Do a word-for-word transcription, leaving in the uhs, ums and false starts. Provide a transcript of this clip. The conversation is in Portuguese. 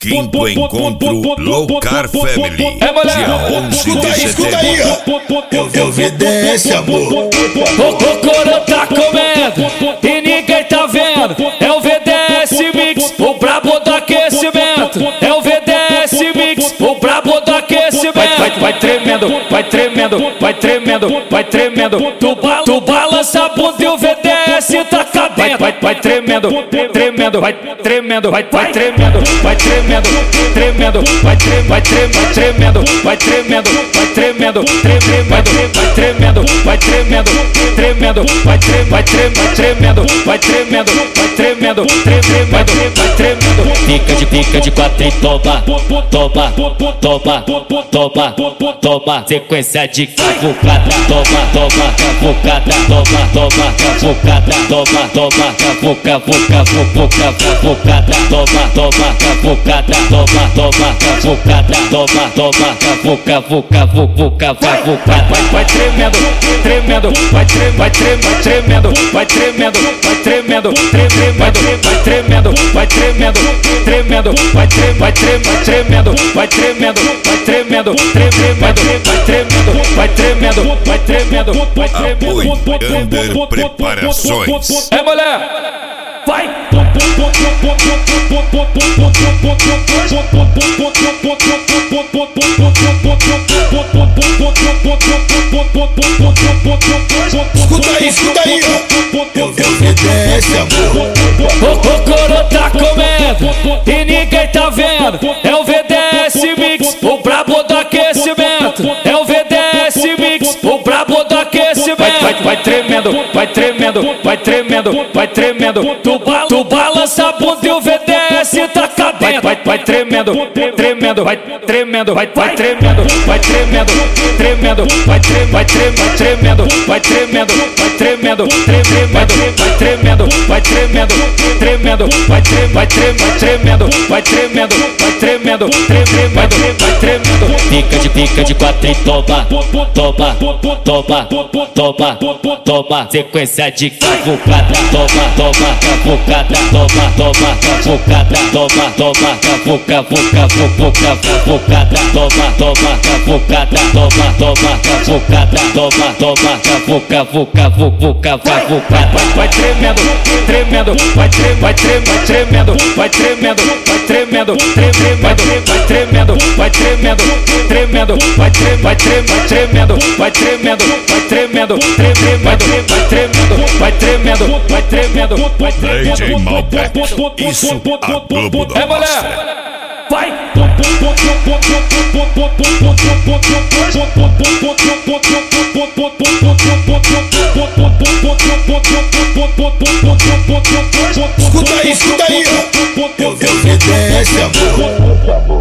Quinto encontro Loucar Family, dia onze de setembro. Eu V D S, amor. O Cocoro tá comendo e ninguém tá vendo. É o V D S Mix, o brabo do aquecimento. É o V D S Mix, o brabo do aquecimento. Vai, vai, vai tremendo, vai tremendo, vai tremendo, vai tremendo. Tu, ba tu balança a bunda e o V D S tá cabendo. Vai, vai, vai tremendo, tremendo, vai tremendo, vai, vai tremendo, vai tremendo. Tremendo, vai tremendo, vai tremendo, vai tremendo, vai tremendo, tremendo, vai tremendo, vai tremendo, tremendo, vai tremendo, vai tremendo, vai tremendo, vai tremendo, tremendo, vai tremendo. Fica de pica de quatro e toma, toma, toma, toma, toma, sequência de cavucada, toma, toma, cavucada, toma, toma, cavucada, toma, toma, cavuca, cavuca, cavuca, cavucada, toma, toma, cavucada. Toma, toma, cavucada, toma, toma, cavuca, cavuca, cavuca, cavucada. Vai, vai tremendo, tremendo, vai tremendo, vai tremendo, vai tremendo, vai tremendo, tremendo, vai tremendo, vai tremendo, tremendo, vai tremendo, vai tremendo, vai tremendo, vai tremendo, tremendo, vai tremendo, vai tremendo, vai tremendo, vai tremendo. Apoio Under Preparações. É mulher, vai. Escuta aí, escuta aí, eu V D S, amor. O Cocoro tá comendo e ninguém tá vendo. É o V D S Mix, o brabo do aquecimento. É o V D S Mix, o brabo do aquecimento. Vai, vai, vai tremendo, vai tremendo, vai tremendo, vai tremendo. Tu, ba tu balança a bunda e o V D S tá cabendo. Vai, vai, vai tremendo, tremendo, vai tremendo, vai, vai tremendo, vai tremendo, tremendo, vai tremendo, vai tremendo, vai tremendo, vai tremendo, tremendo, vai tremendo, vai tremendo, tremendo, vai tremendo, vai tremendo, vai tremendo, vai tremendo, tremendo, vai tremendo. Fica de pica de quatro e toma, toma, toma, toma, toma, sequência de cavucada, toma, toma, cavucada, toma, toma, cavucada, toma, toma, cavuca, cavuca, cavuca, cavucada, toma, toma, cavucada, toma, toma, cavucada, toma, toma, cavuca, cavuca, cavuca, cavucada. Vai tremendo, tremendo, vai tremendo, vai tremendo, vai tremendo, vai tremendo, tremendo, vai tremendo, vai tremendo, tremendo, vai tremendo, vai tremendo, vai tremendo, vai tremendo, tremendo, vai tremendo, vai tremendo, vai tremendo, vai tremendo. D J Malbec, isso a Globo não mostra. Vai! Escuta aí, escuta aí, eu V D S, amor.